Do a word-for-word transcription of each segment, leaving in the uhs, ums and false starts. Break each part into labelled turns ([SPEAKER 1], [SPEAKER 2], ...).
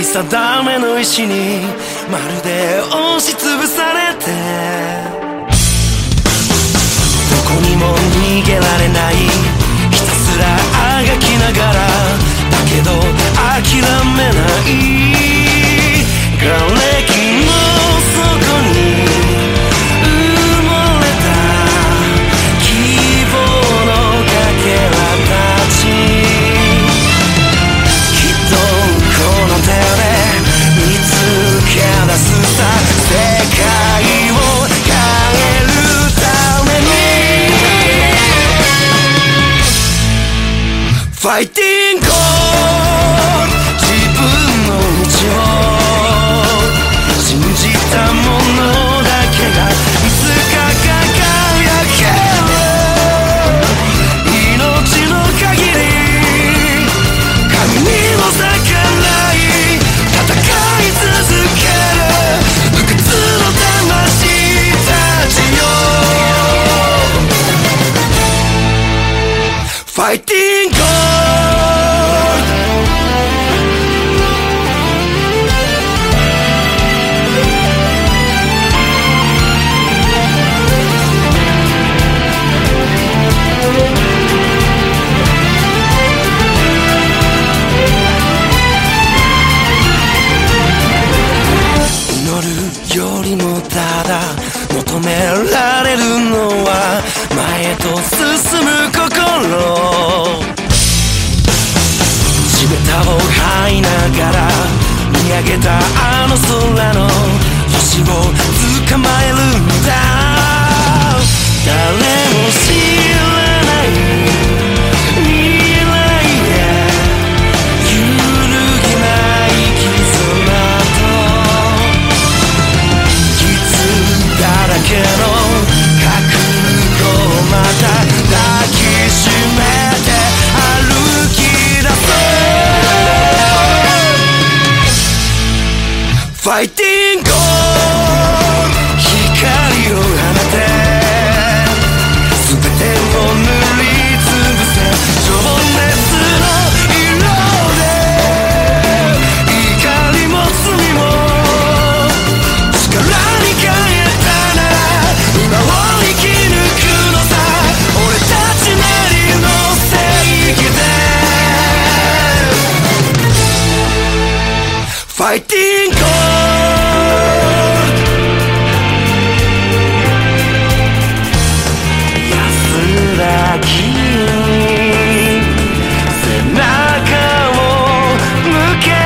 [SPEAKER 1] 定めの石にまるで押しつぶされて、どこにも逃げられない、ひたすらあがきながら、だけど諦めない、瓦礫の底に埋もれた希望のかけらたち、きっとこの手で見つけ出すさ、世界を変えるためにファイティング自分の道を信じたものだけがいつか輝ける、命の限り神の逆らい戦い続ける不屈の魂たちよ、ファイティングよりもただ求められるのは前へと進む心、地べたを這いながら見上げたあの空の星を捕まえるんだ、誰も知らない未来へ揺るぎない絆だらけの覚悟をまた抱きしめて歩き出そう、ファイティング光を放て全てを塗りつぶせ、情熱の色で怒りも罪も力に変え今を生き抜くのさ、俺たちなりの正義でファイティング安らぎに背中を向け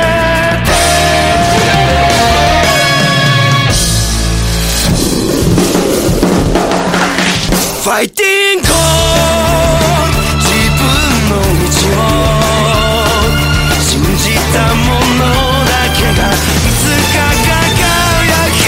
[SPEAKER 1] ファイティング自分の道を信じたものだけがいつか輝け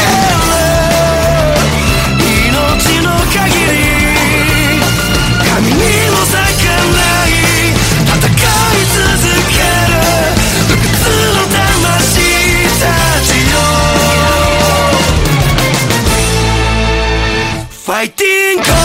[SPEAKER 1] る、命の限り神にも逆らい戦い続ける不屈の魂たちよ、ファイティング